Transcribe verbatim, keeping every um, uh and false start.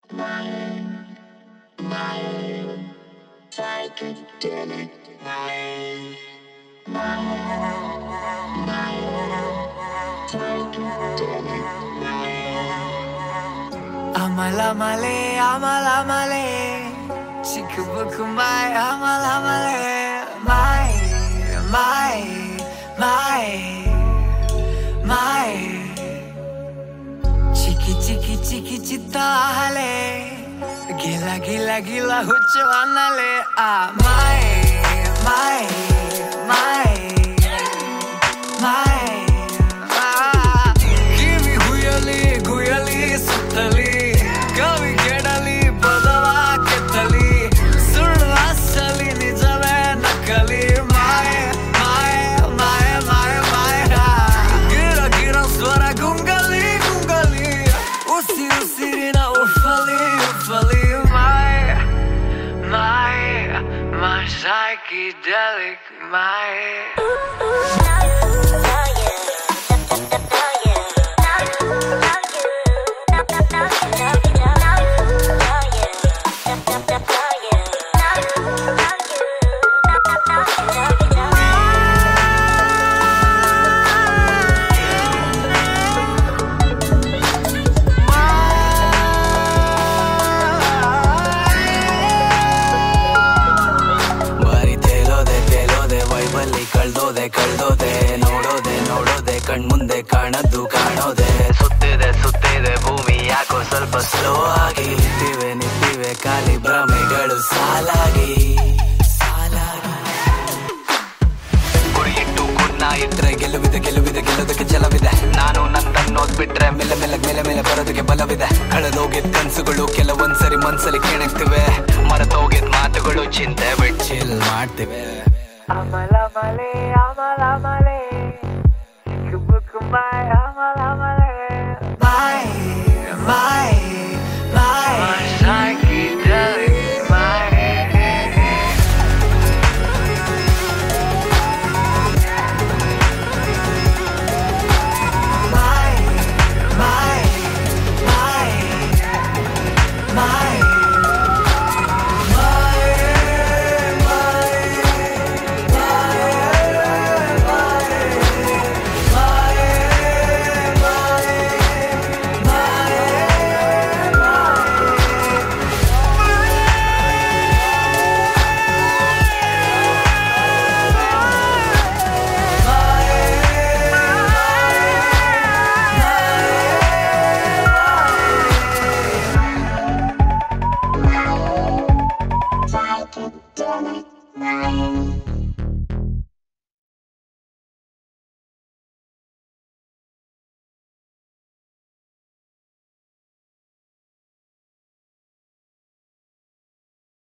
Mind, mind, psychedelic mind, mind, mind, psychedelic mind. Amalamale, amalamale, chikabukumai, amalamale, my, my, my, my. Chiki chiki chiki chitale, gila gila gila huchwanale. Ah, my, my, my, my. Ah, kivi huyali guyali sutali, kavi kedali badava kettali, sulu asali nijave nakali. My, my, my, my, my. Gira gira swara gungali. Usi usirina ufali ufali. My, my, my psychedelic mind. ಕಳ್ದೋದೆ ಕಳ್ದೋದೆ ನೋಡೋದೆ ನೋಡೋದೆ ಕಣ್ಮುಂದೆ ಕಾಣದ್ದು ಕಾಣೋದೆ ಸುತ್ತಿದೆ ಸುತ್ತಿದೆ ಭೂಮಿ ಯಾಕೋ ಸ್ವಲ್ಪ slow ಆಗಿ ನಿಂತಿವೆ ನಿಂತಿವೆ ಖಾಲಿ ಭ್ರಮೆಗಳು ಸಾಲಾಗಿ ಸಾಲಾಗಿ ಗುರಿಯಿಟ್ಟು ಗುನ್ನ ಇಟ್ರೆ ಗೆಲುವಿದೆ ಗೆಲುವಿದೆ ಗೆಲ್ಲೋದಕ್ಕೆ ಛಲವಿದೆ ನಾನು ನಂದನ್ನೋದ್ ಬಿಟ್ರೆ ಮೇಲೆ ಮೇಲೆ ಮೇಲೆ ಮೇಲೆ ಬರೋದಕ್ಕೆ ಬಲವಿದೆ ಕಳೆದೋಗಿದ್ ಕನ್ಸುಗಳು ಕೆಲವೊಂದ್ಸರಿ ಮನ್ಸಲ್ಲಿ ಕೆಣಕ್ತಿವೆ ಮರೆತೋಗಿದ್ ಮಾತುಗಳು ಚಿಂತೆ ಬಿಡ್ಚಿಲ್ ಮಾಡ್ತಿವೆ. Amalamale, amalamale, chikabukumai, amalamale. My, my, my, my psychedelic mind. My, my, my, my. Psychedelic mind.